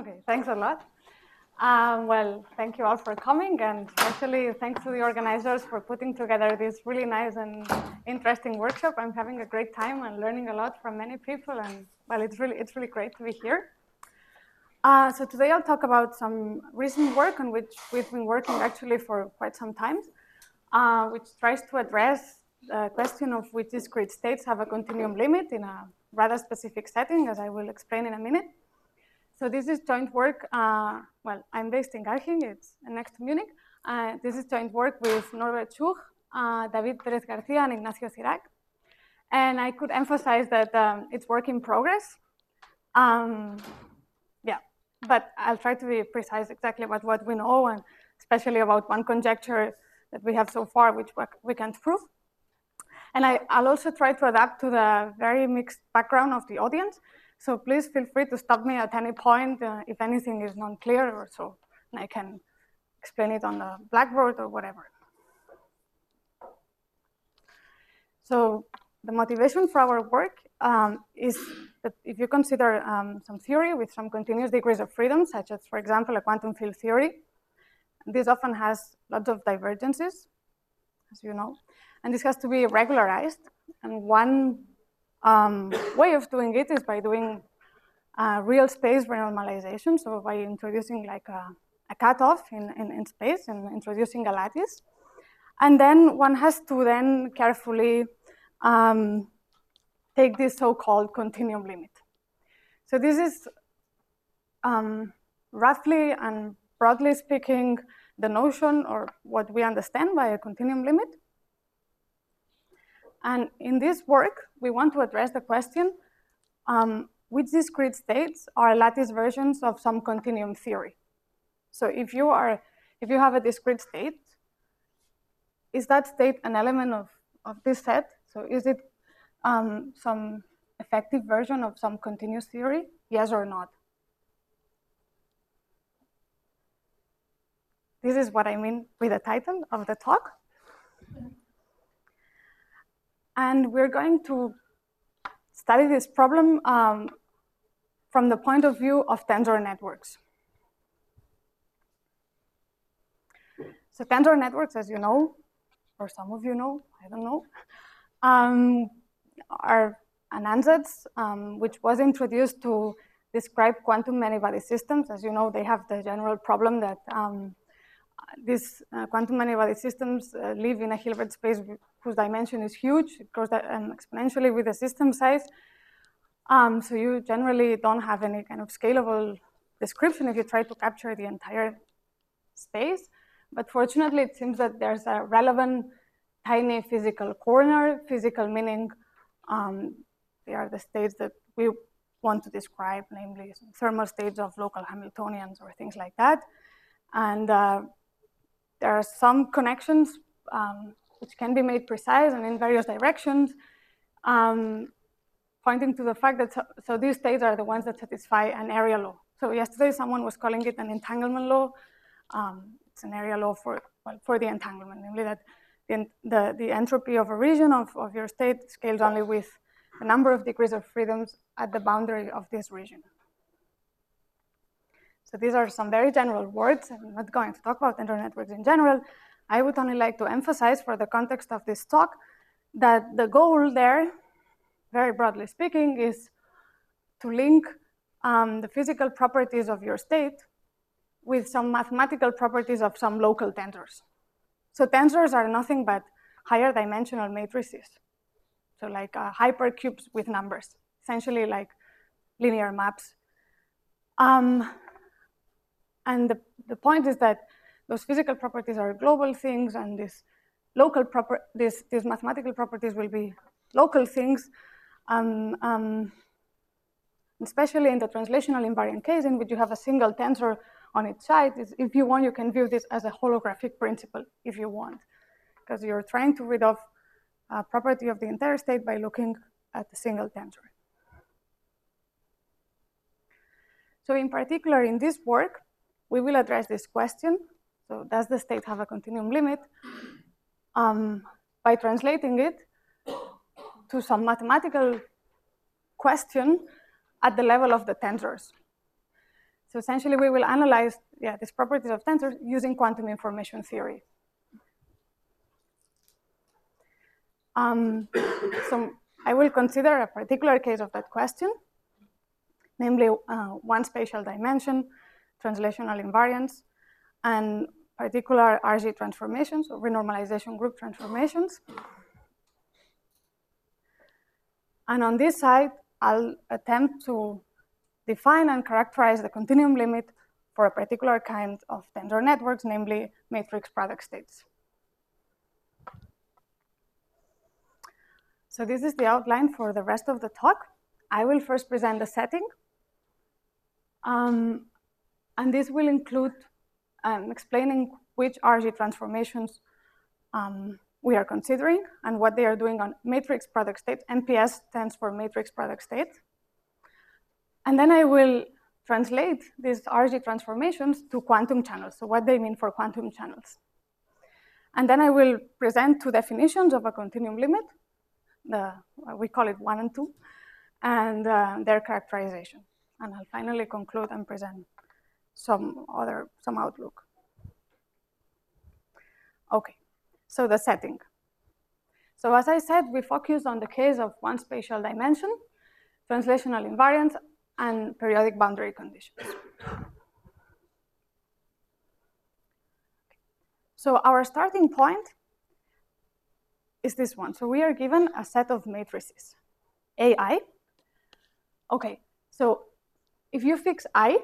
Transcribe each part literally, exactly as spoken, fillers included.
Okay, thanks a lot. Um, well, thank you all for coming, and especially thanks to the organizers for putting together this really nice and interesting workshop. I'm having a great time and learning a lot from many people, and well, it's really it's really great to be here. Uh, so today I'll talk about some recent work on which we've been working actually for quite some time, uh, which tries to address the question of which discrete states have a continuum limit in a rather specific setting, as I will explain in a minute. So this is joint work. Uh, well, I'm based in Garching, it's next to Munich. Uh, this is joint work with Norbert Schuch, uh, David Perez Garcia, and Ignacio Cirac. And I could emphasize that um, it's work in progress. Um, yeah, but I'll try to be precise exactly about what we know, and especially about one conjecture that we have so far, which we can't prove. And I, I'll also try to adapt to the very mixed background of the audience. So please feel free to stop me at any point uh, if anything is not clear or so, and I can explain it on the blackboard or whatever. So the motivation for our work um, is that if you consider um, some theory with some continuous degrees of freedom, such as, for example, a quantum field theory, this often has lots of divergences, as you know, and this has to be regularized. And one um, way of doing it is by doing uh, real space renormalization, so by introducing like a, a cutoff in, in, in space and introducing a lattice. And then one has to then carefully um, take this so-called continuum limit. So this is um, roughly and broadly speaking the notion or what we understand by a continuum limit. And in this work, we want to address the question, um, which discrete states are lattice versions of some continuum theory? So if you are, if you have a discrete state, is that state an element of, of this set? So is it um, some effective version of some continuous theory? Yes or not? This is what I mean with the title of the talk. And we're going to study this problem um, from the point of view of tensor networks. So tensor networks, as you know, or some of you know, I don't know, um, are an ansatz um, which was introduced to describe quantum many-body systems. As you know, they have the general problem that um, these uh, quantum many-body systems uh, live in a Hilbert space whose dimension is huge. It grows that, um, exponentially with the system size. Um, so you generally don't have any kind of scalable description if you try to capture the entire space. But fortunately, it seems that there's a relevant tiny physical corner. Physical meaning um, they are the states that we want to describe, namely thermal states of local Hamiltonians or things like that. And uh, there are some connections um, which can be made precise and in various directions, um, pointing to the fact that so, so these states are the ones that satisfy an area law. So yesterday someone was calling it an entanglement law. Um, it's an area law for, well, for the entanglement, namely that the, the, the entropy of a region of, of your state scales only with the number of degrees of freedoms at the boundary of this region. So these are some very general words. I'm not going to talk about tensor networks in general. I would only like to emphasize for the context of this talk that the goal there, very broadly speaking, is to link um, the physical properties of your state with some mathematical properties of some local tensors. So tensors are nothing but higher dimensional matrices. So like uh, hypercubes with numbers, essentially like linear maps. Um, and the, the point is that those physical properties are global things, and these local proper these, these mathematical properties will be local things. Um, um, especially in the translational invariant case, in which you have a single tensor on its side, if you want, you can view this as a holographic principle if you want, because you're trying to rid of a property of the entire state by looking at a single tensor. So in particular, in this work, we will address this question. So does the state have a continuum limit? Um, by translating it to some mathematical question at the level of the tensors. So essentially, we will analyze yeah, these properties of tensors using quantum information theory. Um, so I will consider a particular case of that question, namely uh, one spatial dimension, translational invariance, and particular R G transformations, or renormalization group transformations. And on this side, I'll attempt to define and characterize the continuum limit for a particular kind of tensor networks, namely matrix product states. So this is the outline for the rest of the talk. I will first present the setting. Um, and this will include um, explaining which R G transformations um, we are considering and what they are doing on matrix product state. M P S stands for matrix product state. And then I will translate these R G transformations to quantum channels, so what they mean for quantum channels. And then I will present two definitions of a continuum limit. The, we call it one and two, and uh, their characterization. And I'll finally conclude and present some other, some outlook. Okay, so the setting. So as I said, we focus on the case of one spatial dimension, translational invariance, and periodic boundary conditions. So our starting point is this one. So we are given a set of matrices, A I. Okay, so if you fix I,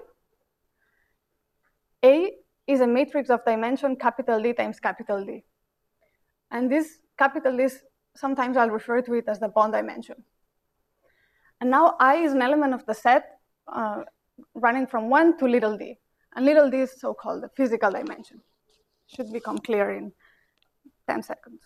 A is a matrix of dimension capital D times capital D. And this capital D, sometimes I'll refer to it as the bond dimension. And now I is an element of the set uh, running from one to little d. And little d is so-called the physical dimension. Should become clear in ten seconds.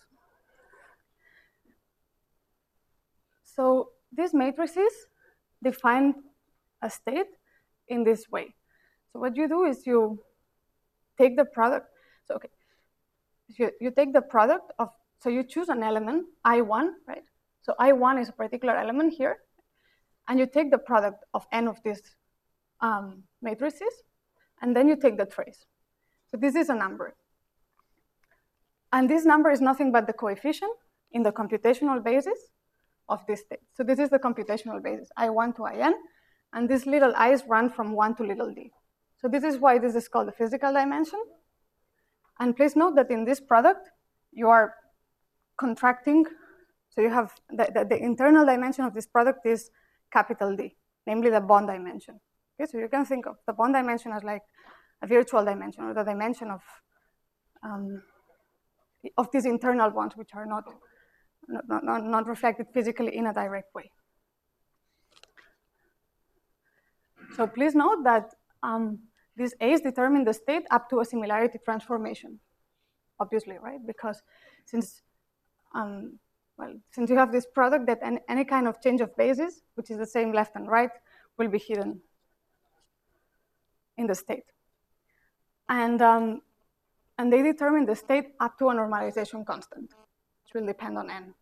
So these matrices define a state in this way. So what you do is you take the product. So okay, you, you take the product of, so you choose an element, I one, right? So I one is a particular element here. And you take the product of n of these um, matrices, and then you take the trace. So this is a number. And this number is nothing but the coefficient in the computational basis of this state. So this is the computational basis, I one to I n, and these little i's run from one to little d. So this is why this is called the physical dimension. And please note that in this product, you are contracting, so you have the, the, the internal dimension of this product is capital D, namely the bond dimension. Okay, so you can think of the bond dimension as like a virtual dimension, or the dimension of um, of these internal bonds, which are not, not, not, not reflected physically in a direct way. So please note that um, these A's determine the state up to a similarity transformation, obviously, right? Because since um, Well, since you have this product, that any, any kind of change of basis, which is the same left and right, will be hidden in the state. And, um, and they determine the state up to a normalization constant, which will depend on n.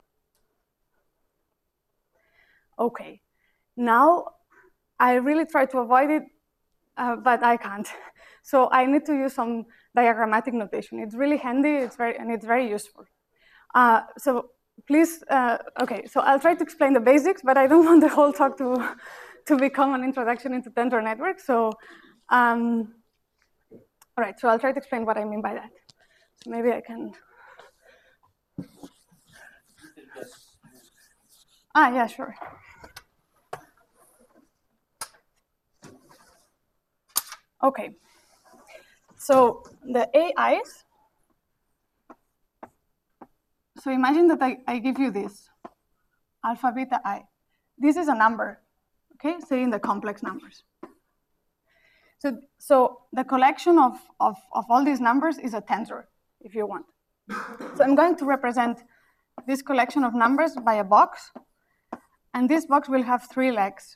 Okay, now I really try to avoid it, uh, but I can't. So I need to use some diagrammatic notation. It's really handy, it's very, and it's very useful. Uh, so please, uh, okay, so I'll try to explain the basics, but I don't want the whole talk to, to become an introduction into tensor networks. So, um, all right, so I'll try to explain what I mean by that. So maybe I can. Ah, yeah, sure. Okay, so the A Is, so imagine that I, I give you this, alpha, beta, I. This is a number, okay, say in the complex numbers. So, so the collection of, of, of all these numbers is a tensor, if you want. So I'm going to represent this collection of numbers by a box, and this box will have three legs,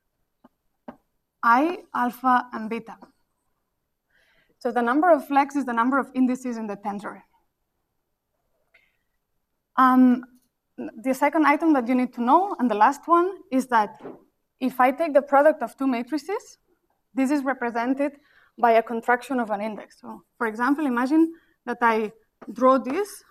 I, alpha, and beta. So the number of legs is the number of indices in the tensor. Um, the second item that you need to know, and the last one, is that if I take the product of two matrices, this is represented by a contraction of an index. So for example, imagine that I draw this.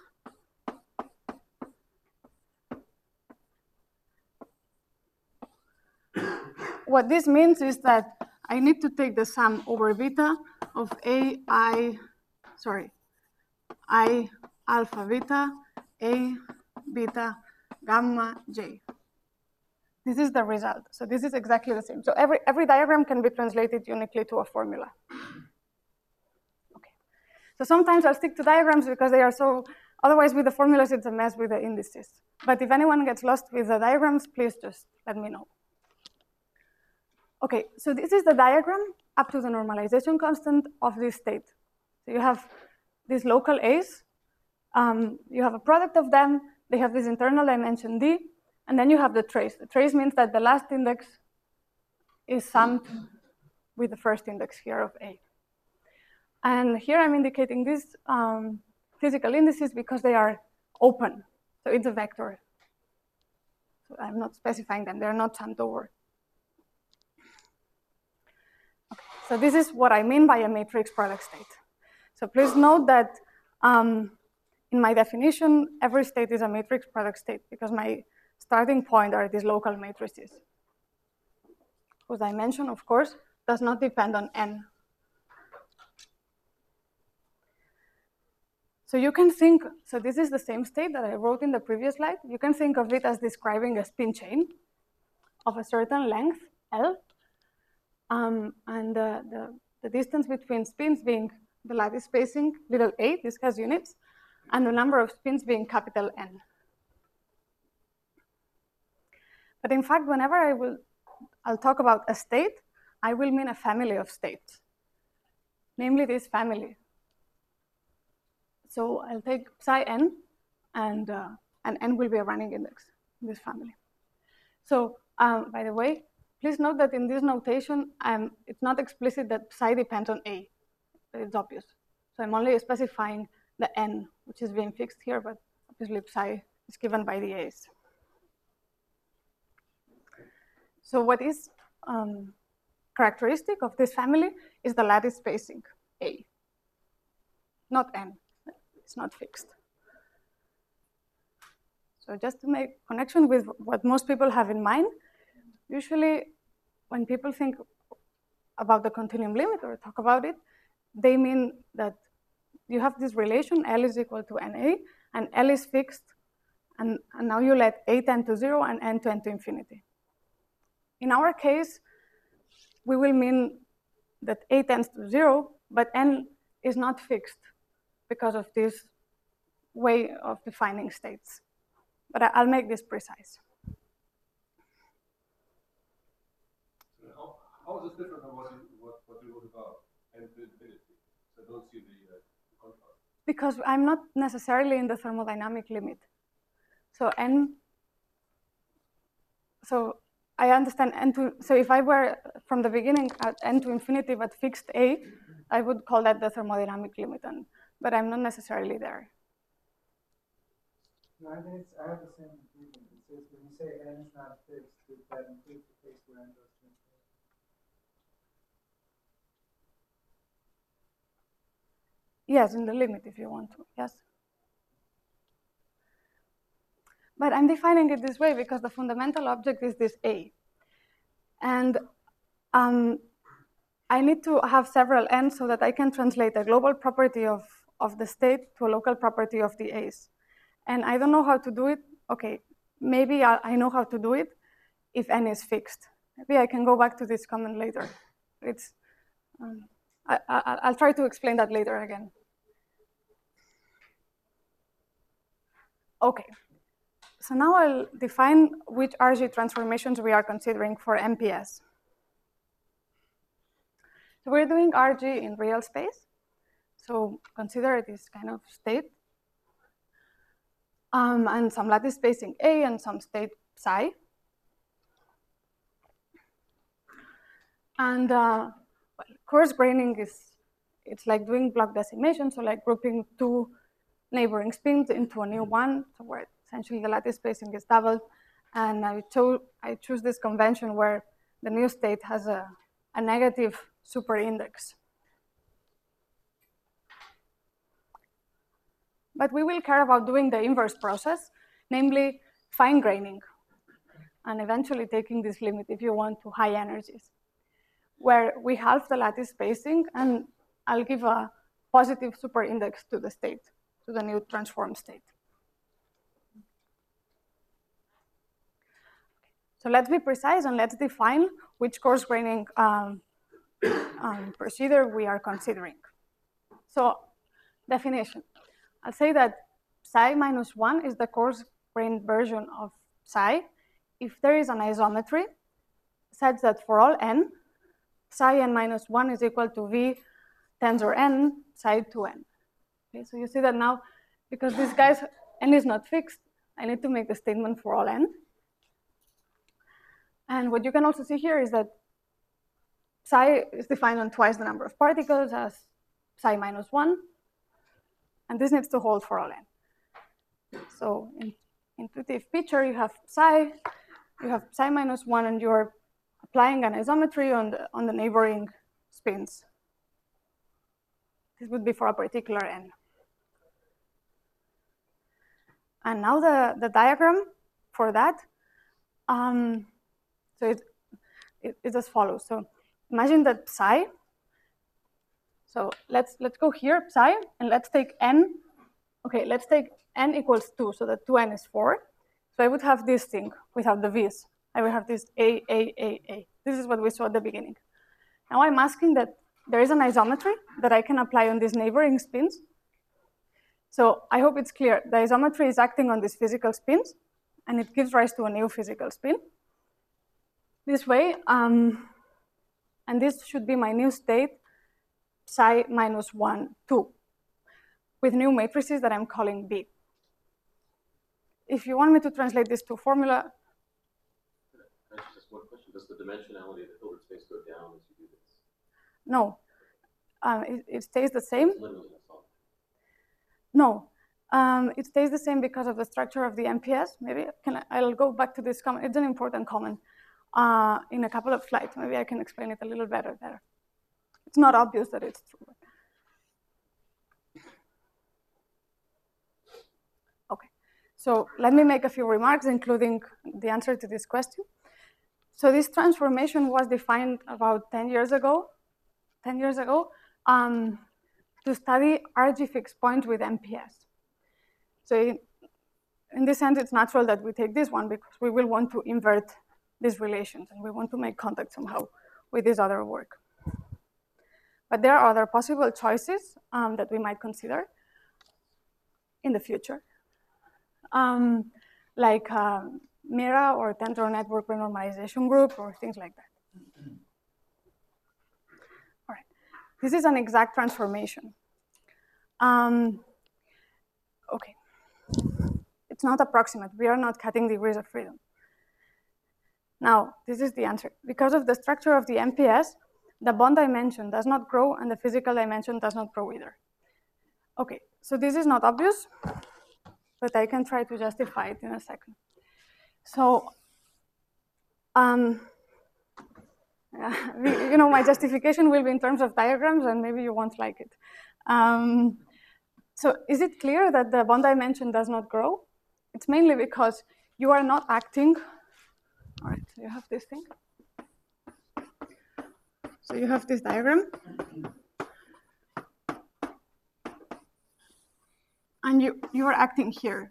What this means is that I need to take the sum over beta of A, I, sorry, I alpha beta, A beta, gamma, J. This is the result. So this is exactly the same. So every, every diagram can be translated uniquely to a formula. Okay. So sometimes I'll stick to diagrams because they are so, otherwise with the formulas, it's a mess with the indices. But if anyone gets lost with the diagrams, please just let me know. Okay, so this is the diagram up to the normalization constant of this state. So you have these local A's, um, you have a product of them, they have this internal dimension D, and then you have the trace. The trace means that the last index is summed with the first index here of A. And here I'm indicating these um, physical indices because they are open. So it's a vector. So I'm not specifying them, they're not summed over. Okay. So this is what I mean by a matrix product state. So please note that um, in my definition, every state is a matrix product state because my starting point are these local matrices, whose dimension, of course, does not depend on n. So you can think, so this is the same state that I wrote in the previous slide. You can think of it as describing a spin chain of a certain length, L, um, and the, the, the distance between spins being the lattice spacing, little a, this has units, and the number of spins being capital N. But in fact, whenever I will, I'll talk about a state, I will mean a family of states, namely this family. So I'll take psi n, and, uh, and n will be a running index in this family. So um, by the way, please note that in this notation, um, it's not explicit that psi depends on A. It's obvious. So I'm only specifying the n, which is being fixed here, but obviously psi is given by the A's. So what is um, characteristic of this family is the lattice spacing, A, not n. It's not fixed. So just to make connection with what most people have in mind, usually when people think about the continuum limit or talk about it, they mean that you have this relation, L is equal to N A, and L is fixed, and, and now you let A tend to zero and N tend to infinity. In our case, we will mean that A tends to zero, but N is not fixed because of this way of defining states. But I'll make this precise. How, how is this different from what you, what, what you wrote about N to infinity? I don't see the uh, contrast. Because I'm not necessarily in the thermodynamic limit. So N, so I understand N to, so if I were from the beginning at N to infinity but fixed A, I would call that the thermodynamic limit, and, but I'm not necessarily there. No, I think it's, I have the same agreement. It says when you say N is not fixed, that includes the case where N goes to infinity. Yes, in the limit if you want to, yes. But I'm defining it this way because the fundamental object is this A. And um, I need to have several N's so that I can translate a global property of, of the state to a local property of the A's. And I don't know how to do it. Okay, maybe I, I know how to do it if N is fixed. Maybe I can go back to this comment later. It's, um, I, I, I'll try to explain that later again. Okay, so now I'll define which R G transformations we are considering for M P S. So we're doing R G in real space. So consider this kind of state. Um, and some lattice spacing A and some state psi. And uh, well, coarse graining is, it's like doing block decimation, so like grouping two neighboring spins into a new one, so where essentially the lattice spacing is doubled. And I, cho I choose this convention where the new state has a, a negative superindex. But we will care about doing the inverse process, namely fine graining, and eventually taking this limit if you want to high energies, where we halve the lattice spacing, and I'll give a positive superindex to the state, to the new transform state. So let's be precise and let's define which coarse graining um, um, procedure we are considering. So definition, I'll say that psi minus one is the coarse grained version of psi if there is an isometry such that for all n, psi n minus one is equal to v tensor n psi two n. Okay, so you see that now, because this guy's n is not fixed, I need to make the statement for all n. And what you can also see here is that psi is defined on twice the number of particles as psi minus one, and this needs to hold for all n. So in intuitive picture, you have psi, you have psi minus one, and you're applying an isometry on the, on the neighboring spins. This would be for a particular n. And now the, the diagram for that, um, so it, it, it's as follows. So imagine that psi, so let's, let's go here, psi, and let's take n, okay, let's take n equals two, so that two n is four. So I would have this thing without the v's. I would have this a, a, a, a. This is what we saw at the beginning. Now I'm asking that there is an isometry that I can apply on these neighboring spins. So I hope it's clear. The isometry is acting on these physical spins, and it gives rise to a new physical spin. This way, um, and this should be my new state, psi minus one, two, with new matrices that I'm calling B. If you want me to translate this to formula. Can I just one question? Does the dimensionality of the Hilbert space go down as you do this? No, um, it, it stays the same. It's literally that's all. No, um, it stays the same because of the structure of the M P S. Maybe can I, I'll go back to this comment. It's an important comment uh, in a couple of slides. Maybe I can explain it a little better there. It's not obvious that it's true. Okay, so let me make a few remarks, including the answer to this question. So this transformation was defined about ten years ago, ten years ago, um, to study R G fixed points with M P S. So in, in this sense, it's natural that we take this one because we will want to invert these relations and we want to make contact somehow with this other work. But there are other possible choices um, that we might consider in the future, um, like uh, Mira or tensor network renormalization group or things like that. All right, this is an exact transformation. Um, okay, it's not approximate. We are not cutting degrees of freedom. Now, this is the answer. Because of the structure of the M P S, the bond dimension does not grow and the physical dimension does not grow either. Okay, so this is not obvious, but I can try to justify it in a second. So, um, you know, my justification will be in terms of diagrams, and maybe you won't like it. Um, so is it clear that the bond dimension does not grow? It's mainly because you are not acting. All right, so you have this thing. So you have this diagram. And you, you are acting here.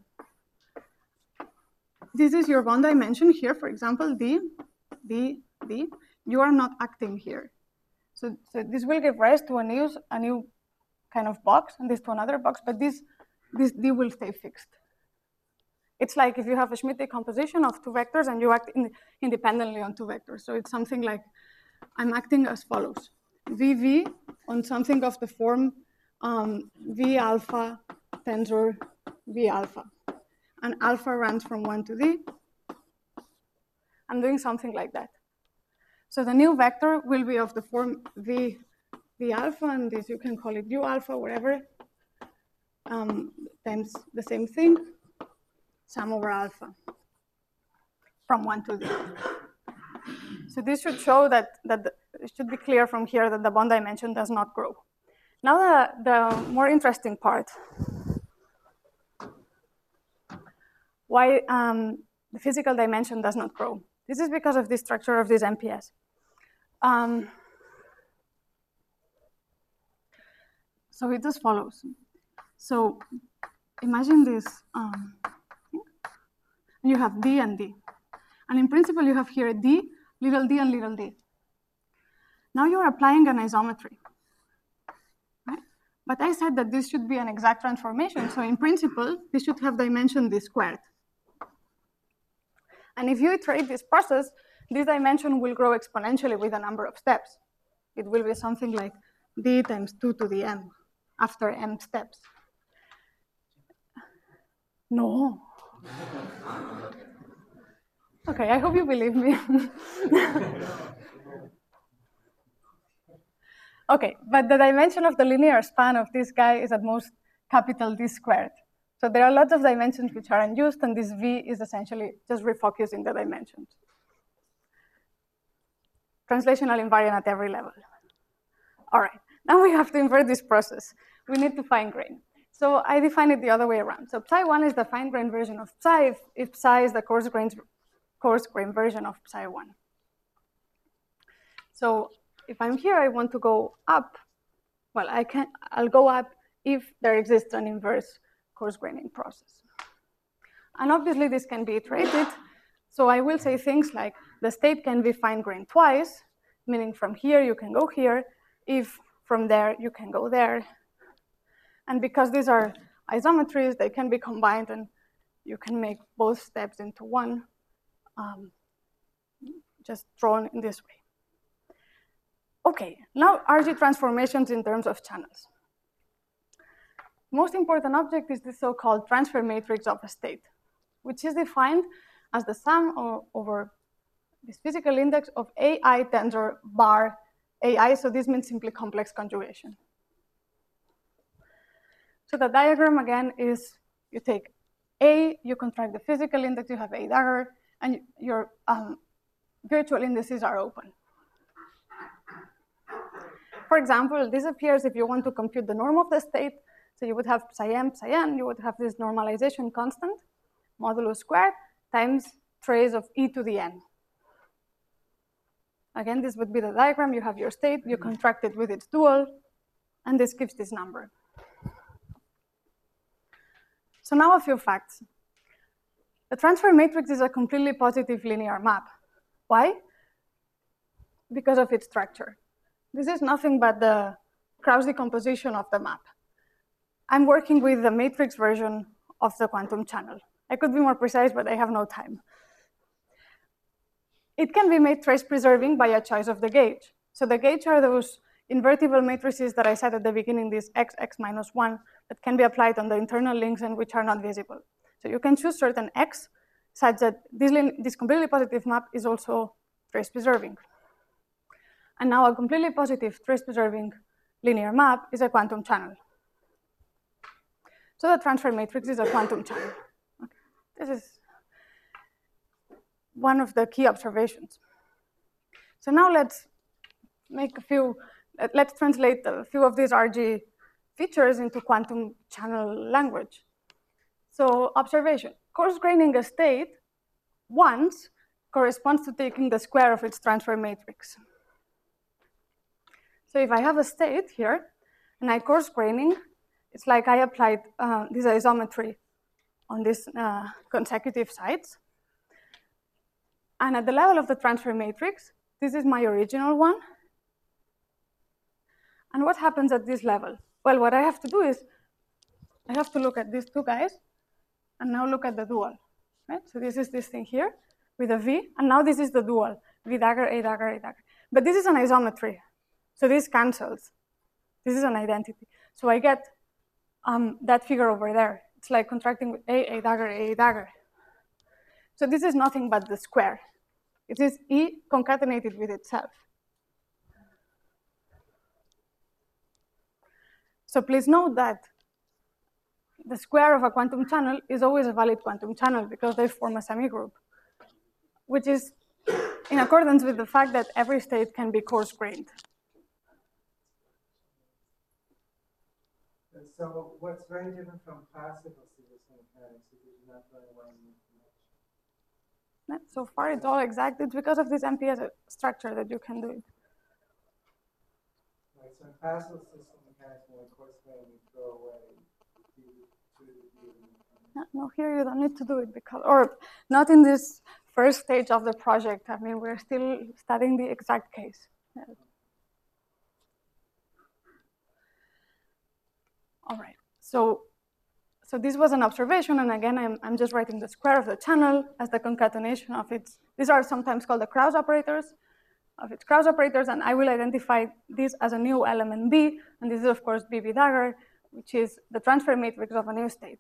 This is your bond dimension here, for example, D, D, D. You are not acting here. So, so this will give rise to a new, a new kind of box, and this to another box, but this, this D will stay fixed. It's like if you have a Schmidt decomposition of two vectors and you act in, independently on two vectors. So it's something like, I'm acting as follows. V V on something of the form um, V alpha tensor V alpha. And alpha runs from one to D. I'm doing something like that. So the new vector will be of the form V, V alpha, and this you can call it U alpha, whatever, um, times the same thing, sum over alpha, from one to D. So this should show that, that the, it should be clear from here that the bond dimension does not grow. Now the, the more interesting part. Why um, the physical dimension does not grow. This is because of the structure of this M P S. Um, so it just follows. So imagine this. Um, you have D and D. And in principle, you have here D, little d, and little d. Now you're applying an isometry. Right? But I said that this should be an exact transformation. So in principle, this should have dimension d squared. And if you iterate this process, this dimension will grow exponentially with a number of steps. It will be something like d times two to the m after m steps. No. Okay, I hope you believe me. Okay, but the dimension of the linear span of this guy is at most capital D squared. So there are lots of dimensions which are unused, and this V is essentially just refocusing the dimensions. Translational invariant at every level. All right, now we have to invert this process. We need to fine grain. So I define it the other way around. So psi one is the fine grain version of psi if, if psi is the coarse grain, coarse grain version of psi one. So if I'm here, I want to go up. Well, I can, I'll go up if there exists an inverse coarse graining process. And obviously, this can be iterated. So I will say things like the state can be fine grained twice, meaning from here you can go here, if from there you can go there. And because these are isometries, they can be combined, and you can make both steps into one, um, just drawn in this way. Okay, now R G transformations in terms of channels. Most important object is the so-called transfer matrix of a state, which is defined as the sum of, over this physical index of A I tensor bar A I, so this means simply complex conjugation. So the diagram, again, is you take A, you contract the physical index, you have A dagger, and your um, virtual indices are open. For example, this appears if you want to compute the norm of the state. So you would have psi m, psi n, you would have this normalization constant, modulus squared, times trace of e to the n. Again, this would be the diagram. You have your state, you contract it with its dual, and this gives this number. So now a few facts. The transfer matrix is a completely positive linear map. Why? Because of its structure. This is nothing but the Krauss decomposition of the map. I'm working with the matrix version of the quantum channel. I could be more precise, but I have no time. It can be made trace preserving by a choice of the gauge. So the gauge are those invertible matrices that I said at the beginning, this x, x minus one, that can be applied on the internal links and which are not visible. So you can choose certain x such that this, this completely positive map is also trace preserving. And now a completely positive trace preserving linear map is a quantum channel. So the transfer matrix is a quantum channel. Okay. This is one of the key observations. So now let's make a few, let's translate a few of these R G features into quantum channel language. So observation, coarse graining a state once corresponds to taking the square of its transfer matrix. So if I have a state here, and I coarse graining, it's like I applied uh, this isometry on these uh, consecutive sides. And at the level of the transfer matrix, this is my original one. And what happens at this level? Well, what I have to do is I have to look at these two guys and now look at the dual. Right? So this is this thing here with a V, and now this is the dual, V dagger, A dagger, A dagger. But this is an isometry, so this cancels. This is an identity. So I get um, that figure over there. It's like contracting with A, A dagger, A dagger. So this is nothing but the square. It is E concatenated with itself. So please note that the square of a quantum channel is always a valid quantum channel because they form a semigroup, which is in accordance with the fact that every state can be coarse-grained. And so what's very different from classical statistical mechanics is that you're not throwing away any information. So far, it's all exact. It's because of this M P S structure that you can do it. Right, so in classical statistical mechanics, when we coarse grain, we throw away the No, no, here you don't need to do it because, or not in this first stage of the project. I mean, we're still studying the exact case. Yeah. All right, so, so this was an observation, and again, I'm, I'm just writing the square of the channel as the concatenation of its, these are sometimes called the Krauss operators, of its Krauss operators, and I will identify this as a new element B, and this is, of course, B B dagger, which is the transfer matrix of a new state.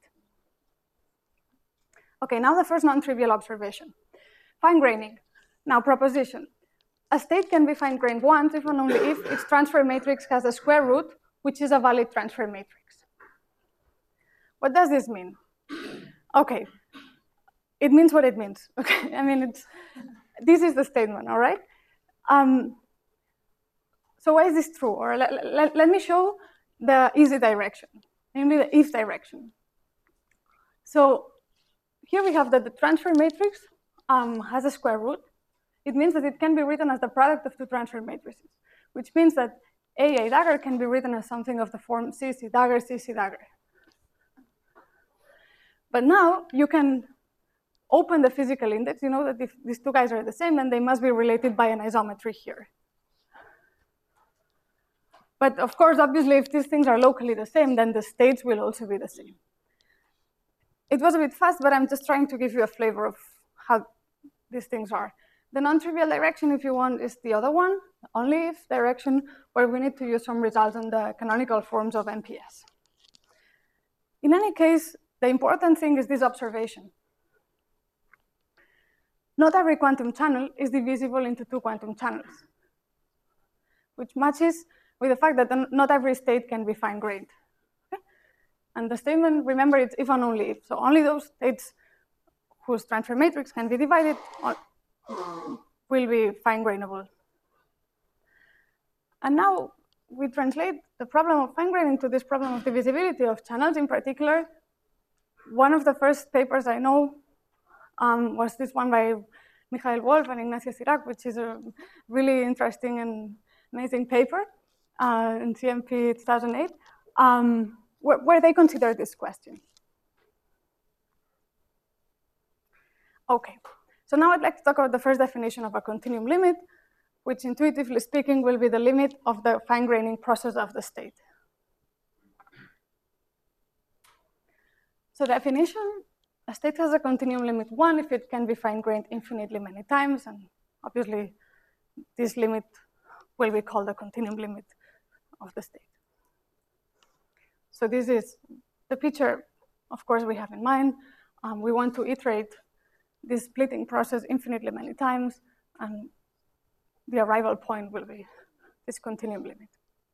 Okay, now the first non-trivial observation. Fine-graining. Now, proposition. A state can be fine-grained once if and only if its transfer matrix has a square root, which is a valid transfer matrix. What does this mean? Okay, it means what it means. Okay, I mean, it's, this is the statement, all right? Um, so why is this true? Or let, let, let me show the easy direction, namely the if direction. So here we have that the transfer matrix um, has a square root. It means that it can be written as the product of two transfer matrices, which means that A A dagger can be written as something of the form C C dagger, C C dagger. But now you can open the physical index. You know that if these two guys are the same, then they must be related by an isometry here. But of course, obviously, if these things are locally the same, then the states will also be the same. It was a bit fast, but I'm just trying to give you a flavor of how these things are. The non-trivial direction, if you want, is the other one, the only if direction, where we need to use some results on the canonical forms of M P S. In any case, the important thing is this observation. Not every quantum channel is divisible into two quantum channels, which matches with the fact that not every state can be fine-grained. Okay? And the statement, remember, it's if and only if. So only those states whose transfer matrix can be divided will be fine-grainable. And now we translate the problem of fine-graining to this problem of divisibility of channels. In particular, one of the first papers I know um, was this one by Michael Wolf and Ignacio Cirac, which is a really interesting and amazing paper uh, in C M P two thousand eight, um, where, where they consider this question. Okay, so now I'd like to talk about the first definition of a continuum limit, which intuitively speaking will be the limit of the fine-graining process of the state. So definition, a state has a continuum limit one if it can be fine-grained infinitely many times, and obviously this limit will be called the continuum limit of the state. So this is the picture, of course, we have in mind. Um, we want to iterate this splitting process infinitely many times, and the arrival point will be this continuum limit.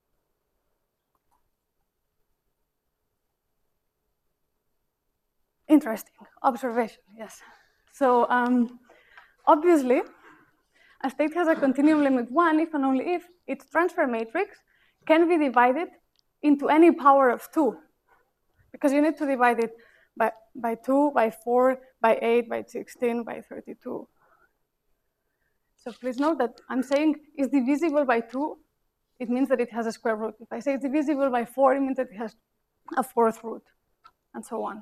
Interesting observation, yes. So um, obviously, a state has a continuum limit one if and only if its transfer matrix can be divided into any power of two, because you need to divide it by, by two, by four, by eight, by sixteen, by thirty-two. So please note that I'm saying is divisible by two, it means that it has a square root. If I say it's divisible by four, it means that it has a fourth root, and so on.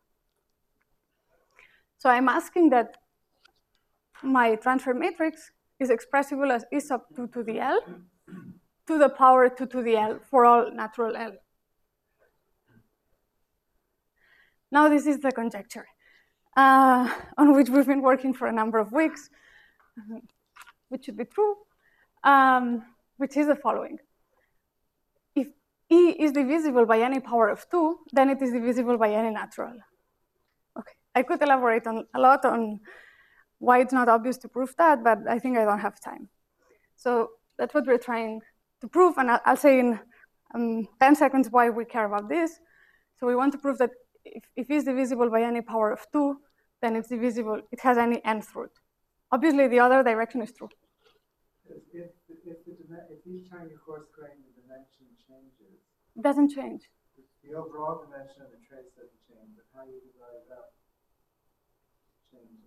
So I'm asking that my transfer matrix is expressible as E sub two to the L to the power two to the L for all natural L. Now this is the conjecture uh, on which we've been working for a number of weeks, which should be true, um, which is the following. If E is divisible by any power of two, then it is divisible by any natural. Okay, I could elaborate on, a lot on why it's not obvious to prove that, but I think I don't have time. So that's what we're trying to prove, and I'll, I'll say in um, ten seconds why we care about this. So we want to prove that if, if E is divisible by any power of two, then it's divisible, it has any nth root obviously the other direction is true. If, if, if, the, if each time you coarse grain, the dimension changes, It doesn't change. the overall dimension of the trace doesn't change, but how you divide it up changes.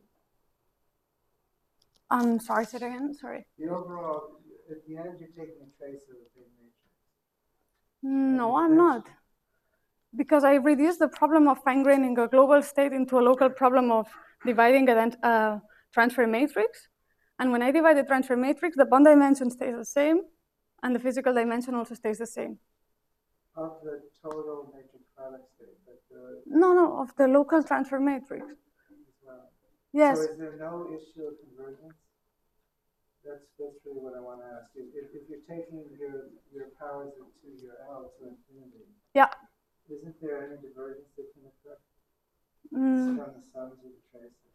I'm sorry, say it again, sorry. The overall, at the end, you're taking a trace of a big matrix. No, I'm not. Because I reduced the problem of fine-graining a global state into a local problem of dividing a uh, transfer matrix. And when I divide the transfer matrix, the bond dimension stays the same, and the physical dimension also stays the same. Of the total matrix product state, but the, No, no, of the local transfer matrix. as well. Yes. So is there no issue of convergence? That's, that's really what I want to ask you. If, if you're taking your, your powers of two, your L to infinity, Yeah. isn't there any divergence that can occur Mm. from the sums of the traces?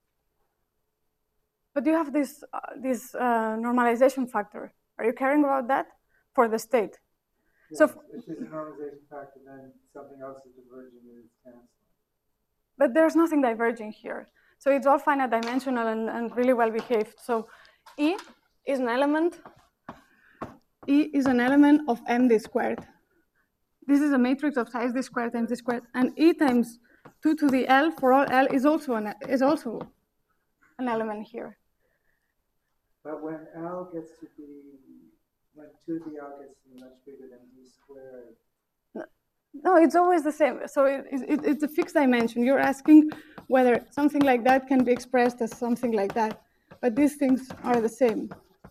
But you have this, uh, this uh, normalization factor. Are you caring about that for the state? Yes, So, if there's a normalization factor, then something else is diverging and it's canceling. but there's nothing diverging here. So it's all finite dimensional and, and really well behaved. So E is an element, E is an element of M D squared. This is a matrix of size D squared times D squared, and E times two to the L for all L is also an, is also an element here. But when L gets to be, when two to the L gets to be much bigger than D squared, No, it's always the same. So it, it, it's a fixed dimension. You're asking whether something like that can be expressed as something like that. But these things are the same.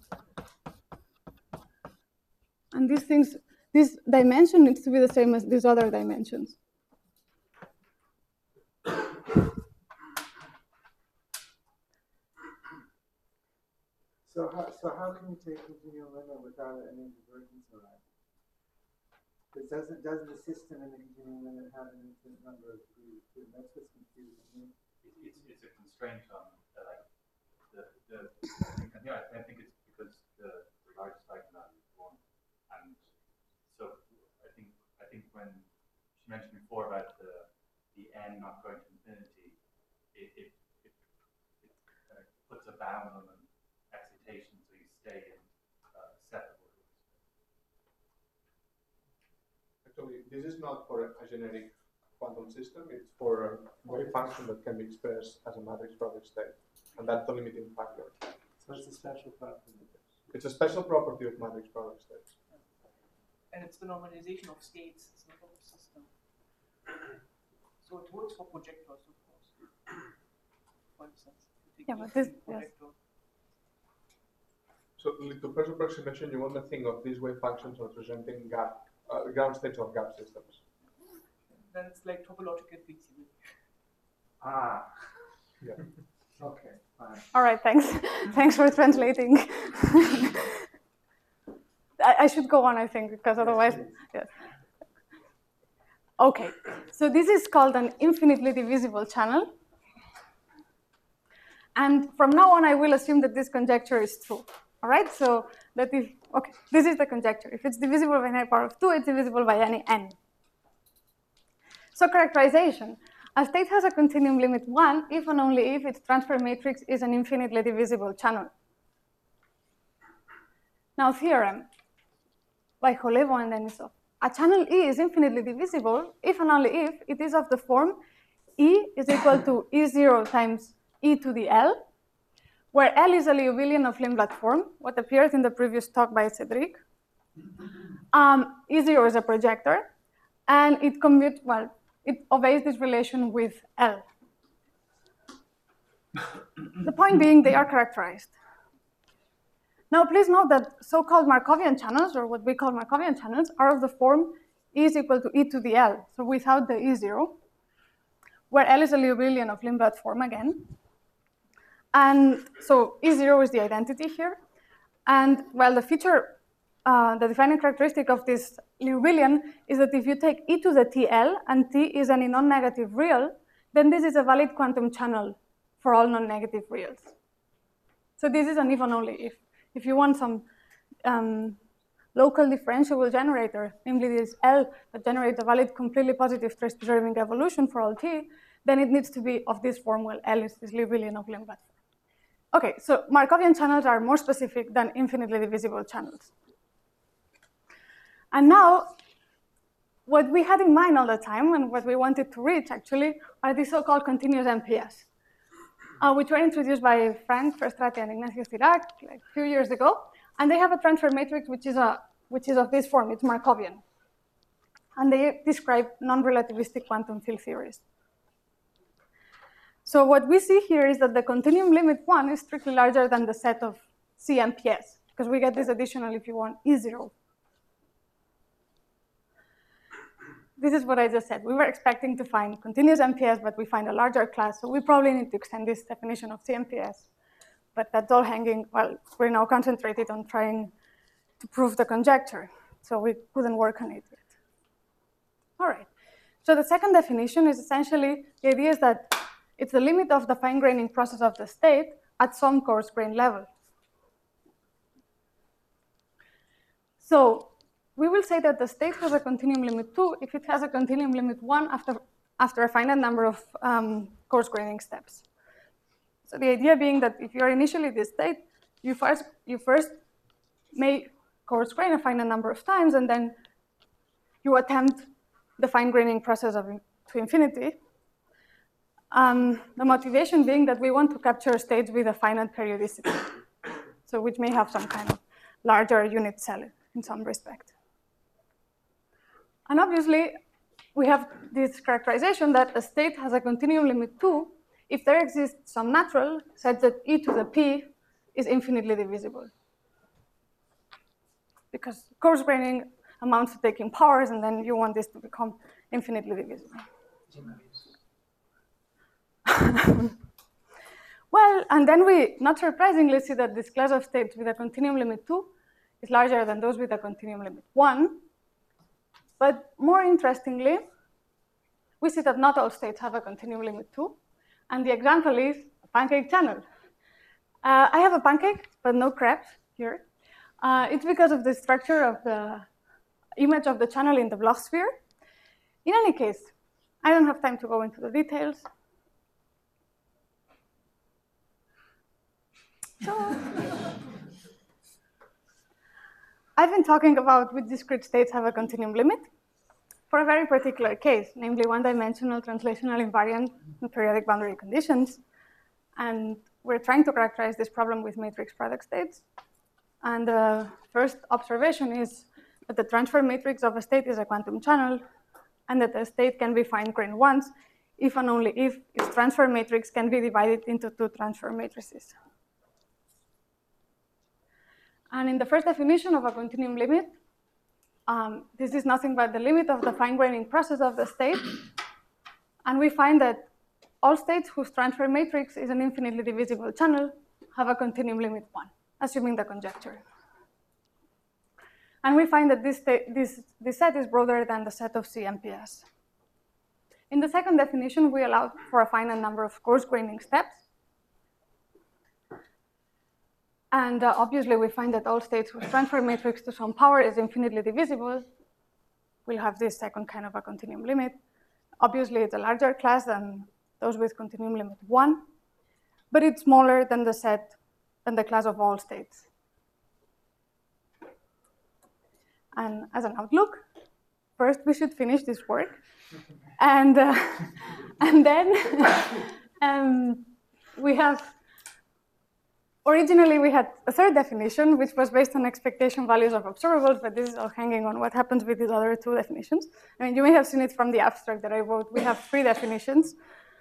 And these things, this dimension needs to be the same as these other dimensions. so how, so how can you take continuum limit without any divergence around? Because doesn't, doesn't the system in the continuum limit have an infinite number of degrees too? That's what's confusing me. It's, it's a constraint on uh, like the, the I think, yeah, I think it's because the, the largest eigenvalue is one, and so I think I think when she mentioned before about the the n not going to infinity, it it it, it uh, puts a bound on an excitation, so you stay in uh, separable. Actually, this is not for a generic quantum system. It's for a wave function that can be expressed as a matrix product state, and that's the limiting factor. So it's a special property. It's a special property of matrix product states. And it's the normalization of states, it's not of the system. So it works for projectors, of course. For instance, you take Yeah, the but this- projector. So to first approximation, you want to think of these wave functions representing gap, uh, ground states of gap systems. Then it's like topological feasibility. Ah. Yeah. Okay, fine. All right, thanks. Thanks for translating. I, I should go on, I think, because otherwise, yes. Okay, so this is called an infinitely divisible channel. And from now on, I will assume that this conjecture is true. All right, so that if, okay, this is the conjecture. If it's divisible by any power of two, it's divisible by any n. So characterization. A state has a continuum limit one if and only if its transfer matrix is an infinitely divisible channel. Now theorem by Holevo and Denisov. A channel E is infinitely divisible if and only if it is of the form E is equal to E zero times E to the L, where L is a Liouvillean of Lindblad form, what appeared in the previous talk by Cedric. Um, E zero is a projector, and it commutes, well, it obeys this relation with L. The point being, they are characterized. Now, please note that so-called Markovian channels, or what we call Markovian channels, are of the form E is equal to E to the L, so without the E zero, where L is a Liouvillean of Lindblad form again. And so E zero is the identity here. And well, the feature, uh, the defining characteristic of this Liouvillean is that if you take E to the T L and T is any non-negative real, then this is a valid quantum channel for all non-negative reals. So this is an if and only if. If you want some um, local differentiable generator, namely this L that generates a valid completely positive trace-preserving evolution for all T, then it needs to be of this form, well, L is this Liouvillean of Lindblad. Okay, so Markovian channels are more specific than infinitely divisible channels. And now, what we had in mind all the time and what we wanted to reach, actually, are these so-called continuous M P S, uh, which were introduced by Frank Verstraete and Ignacio Cirac like a few years ago. And they have a transfer matrix which is, a, which is of this form. It's Markovian. And they describe non-relativistic quantum field theories. So what we see here is that the continuum limit one is strictly larger than the set of C M P S, because we get this additional, if you want, E zero. This is what I just said. We were expecting to find continuous M P S, but we find a larger class, so we probably need to extend this definition of C M P S. But that's all hanging, well, we're now concentrated on trying to prove the conjecture, so we couldn't work on it yet. All right, so the second definition is essentially, the idea is that it's the limit of the fine-graining process of the state at some coarse grain level. So we will say that the state has a continuum limit two if it has a continuum limit one after, after a finite number of um, coarse graining steps. So the idea being that if you are initially this state, you first, you first may coarse grain a finite number of times, and then you attempt the fine-graining process of in, to infinity. Um, the motivation being that we want to capture states with a finite periodicity, so which may have some kind of larger unit cell in some respect. And obviously, we have this characterization that a state has a continuum limit two if there exists some natural such that e to the p is infinitely divisible. Because coarse graining amounts to taking powers, and then you want this to become infinitely divisible. Well, and then we, not surprisingly, see that this class of states with a continuum limit two is larger than those with a continuum limit one. But more interestingly, we see that not all states have a continuum limit two. And the example is a pancake channel. Uh, I have a pancake, but no crepes here. Uh, it's because of the structure of the image of the channel in the Bloch sphere. In any case, I don't have time to go into the details. So, I've been talking about which discrete states have a continuum limit for a very particular case, namely one-dimensional translational invariant and periodic boundary conditions. And we're trying to characterize this problem with matrix product states. And the first observation is that the transfer matrix of a state is a quantum channel, and that the state can be fine-grained once if and only if its transfer matrix can be divided into two transfer matrices. And in the first definition of a continuum limit, um, this is nothing but the limit of the fine-graining process of the state. And we find that all states whose transfer matrix is an infinitely divisible channel have a continuum limit one, assuming the conjecture. And we find that this, this, this set is broader than the set of C M P S. In the second definition, we allow for a finite number of coarse graining steps. And uh, obviously, we find that all states whose transfer matrix to some power is infinitely divisible will have this second kind of a continuum limit. Obviously, it's a larger class than those with continuum limit one, but it's smaller than the set, than the class of all states. And as an outlook, first we should finish this work, and uh, and then um, we have. Originally, we had a third definition, which was based on expectation values of observables, but this is all hanging on what happens with these other two definitions. I mean, you may have seen it from the abstract that I wrote. We have three definitions.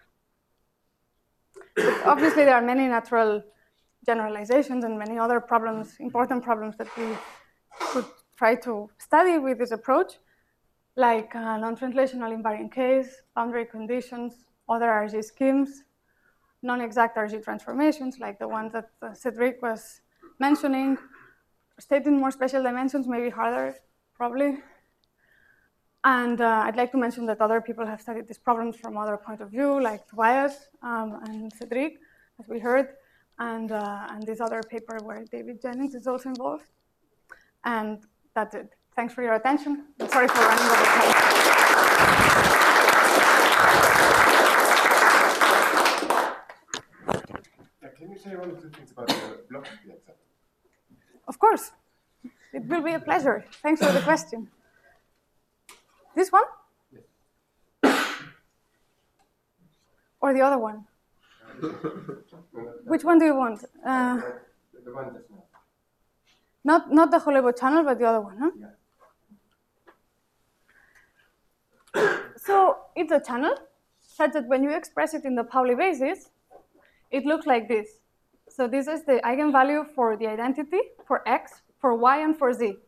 But obviously, there are many natural generalizations and many other problems, important problems that we could try to study with this approach, like uh, non-translational invariant case, boundary conditions, other R G schemes, non-exact R G transformations, like the ones that uh, Cedric was mentioning. State in more special dimensions may be harder, probably. And uh, I'd like to mention that other people have studied these problems from other point of view, like Tobias um, and Cedric, as we heard, and, uh, and this other paper where David Jennings is also involved. And that's it. Thanks for your attention. I'm sorry for running over time. Can you you say one or two things about the block detector? Of course. It will be a pleasure. Thanks for the question. This one? Yes. Or the other one? Which one do you want? Uh, the, the one just now. not, not the Hollebo channel, but the other one, huh? Yeah. So it's a channel such that when you express it in the Pauli basis, it looks like this. So this is the eigenvalue for the identity, for x, for y, and for z.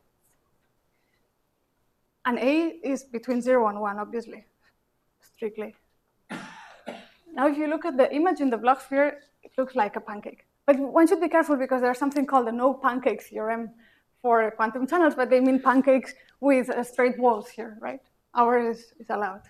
And A is between zero and one, obviously, strictly. Now, if you look at the image in the Bloch sphere, it looks like a pancake. But one should be careful because there's something called the no pancake theorem for quantum channels, but they mean pancakes with uh, straight walls here, right? Ours is, is allowed.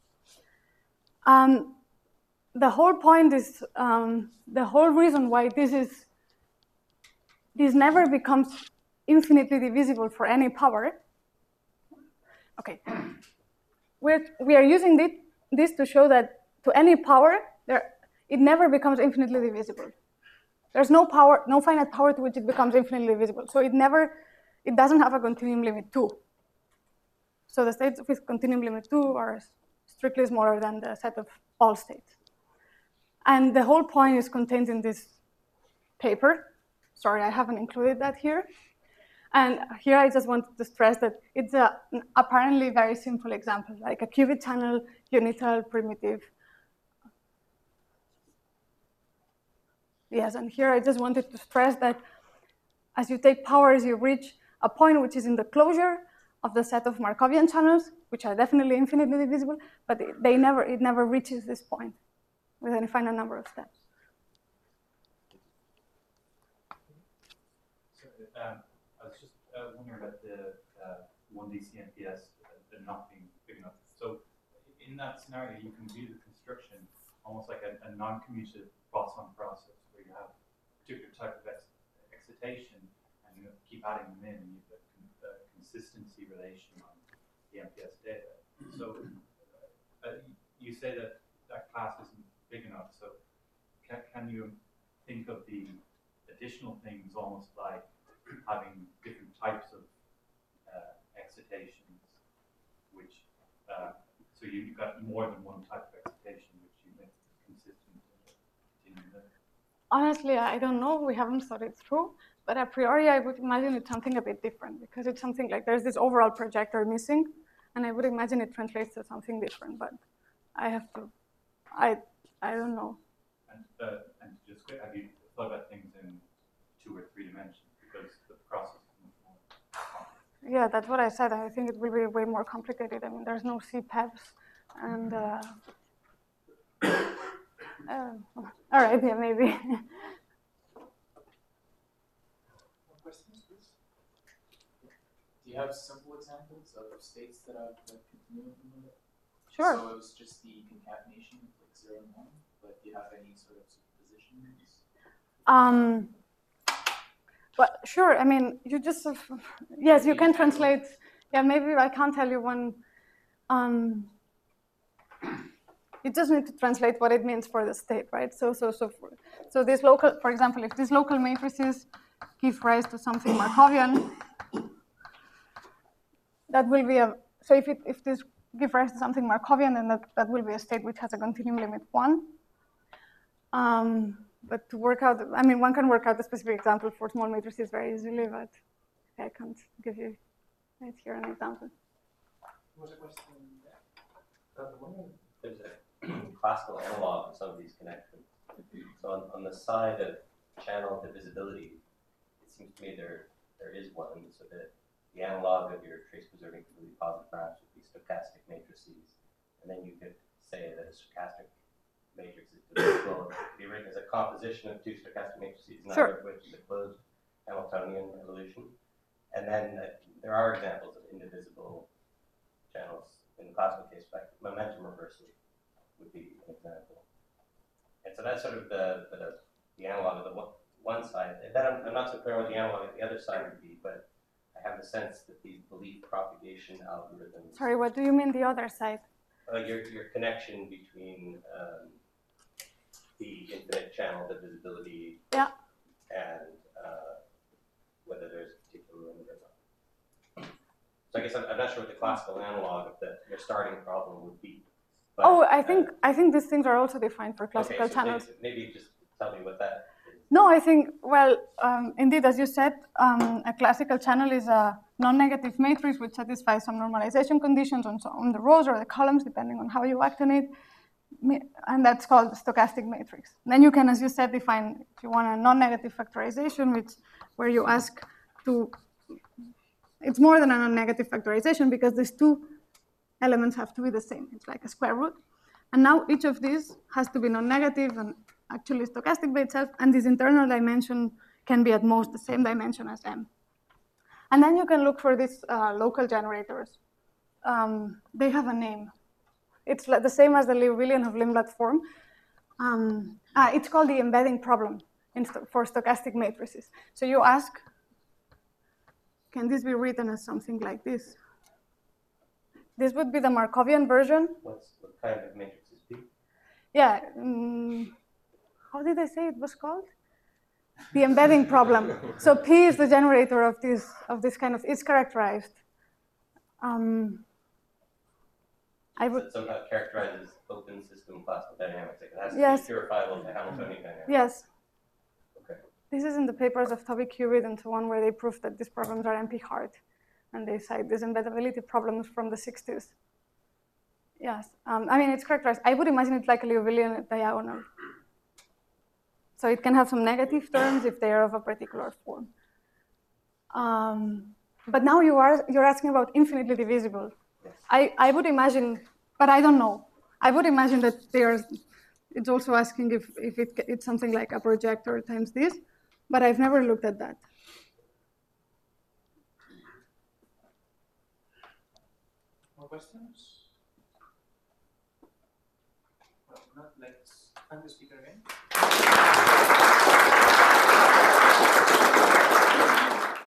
Um, the whole point is, um, the whole reason why this is, this never becomes infinitely divisible for any power. Okay, We're, we are using this, this to show that to any power, there, it never becomes infinitely divisible. There's no power, no finite power to which it becomes infinitely divisible. So it never, it doesn't have a continuum limit two. So the states with continuum limit two are strictly smaller than the set of all states. And the whole point is contained in this paper. Sorry, I haven't included that here. And here I just wanted to stress that it's a, an apparently very simple example, like a qubit channel, unital, primitive. Yes, and here I just wanted to stress that as you take powers, you reach a point which is in the closure of the set of Markovian channels, which are definitely infinitely divisible, but they never, it never reaches this point with any finite number of steps. So, um, I was just uh, wondering about the uh, one D C N P S uh, not being big enough. So in that scenario, you can view the construction almost like a, a non-commutative boson process where you have a particular type of ex excitation and you keep adding them in and you have a, a consistency relation on the M P S data. So uh, you say that that class isn't big enough. So can, can you think of the additional things almost like having different types of uh, excitations, which uh, so you've got more than one type of excitation, which you make consistent. Honestly, I don't know. We haven't thought it through, but a priori, I would imagine it's something a bit different because it's something like there's this overall projector missing, and I would imagine it translates to something different. But I have to, I, I don't know. And uh, and just have you thought about things in two or three dimensions because the process is much more complicated? Yeah, that's what I said. I think it will be way more complicated. I mean, there's no C P E Ps, and uh, uh, all right, yeah, maybe. More questions, please? Do you have simple examples of states that have like continuum limit? Sure. So it was just the concatenation of like zero and one, but do you have any sort of superpositions? Um, well, sure. I mean, you just, yes, you can translate. Yeah, maybe I can't tell you one. Um, you just need to translate what it means for the state, right? So, so, so, for, so this local, for example, if these local matrices give rise to something Markovian, that will be a. So if it, if this give rise to something Markovian, then that, that will be a state which has a continuum limit one. Um, but to work out, I mean, one can work out a specific example for small matrices very easily, but I can't give you right here an example. What was the question? Uh, the one, there's a classical analog of some of these connections. So on, on the side of channel divisibility, it seems to me there there is one. So that the analog of your trace preserving completely positive maps would be stochastic matrices, and then you could say that a stochastic matrix is divisible. It could be written as a composition of two stochastic matrices, neither Sure. of which is a closed Hamiltonian evolution. And then uh, there are examples of indivisible channels in the classical case. Like momentum reversal would be an example. And so that's sort of the the, the analog of the one, one side. And then I'm, I'm not so clear what the analog of the other side would be, but I have the sense that these belief propagation algorithms. Sorry, what do you mean the other side? Uh, your your connection between um, the infinite channel divisibility. Yeah. And uh, whether there's a particular limit or not. So I guess I'm, I'm not sure what the classical analog of the, your starting problem would be. But, oh, I think uh, I think these things are also defined for classical okay, so channels. Maybe, maybe just tell me what that is. No, I think, well, um, indeed, as you said, um, a classical channel is a non-negative matrix which satisfies some normalization conditions on, so on the rows or the columns, depending on how you act on it. And that's called the stochastic matrix. Then you can, as you said, define, if you want a non-negative factorization, which where you ask to, it's more than a non-negative factorization because these two elements have to be the same. It's like a square root. And now each of these has to be non-negative and actually stochastic by itself, and this internal dimension can be at most the same dimension as M. And then you can look for these uh, local generators. Um, they have a name. It's like the same as the Liouvillean of Limblad form. Um, ah, it's called the embedding problem in st for stochastic matrices. So you ask, can this be written as something like this? This would be the Markovian version. What's, what kind of matrix is P? Yeah. Um, how did I say it was called? The embedding problem. So P is the generator of this of this kind of. It's characterized. Um, I would. So it somehow characterizes open system classical dynamics. Like it has to Yes. be purifiable to Hamiltonian dynamics. Yes. Okay. This is in the papers of Toby Cubitt and so on, where they prove that these problems are N P hard, and they cite these embeddability problems from the sixties. Yes. Um, I mean, it's characterized. I would imagine it like a Liouvillean diagonal. So it can have some negative terms if they are of a particular form. Um, but now you are you're asking about infinitely divisible. Yes. I, I would imagine, but I don't know. I would imagine that they are. It's also asking if, if it, it's something like a projector times this, but I've never looked at that. More questions? Well, if not, let's thank the speaker again.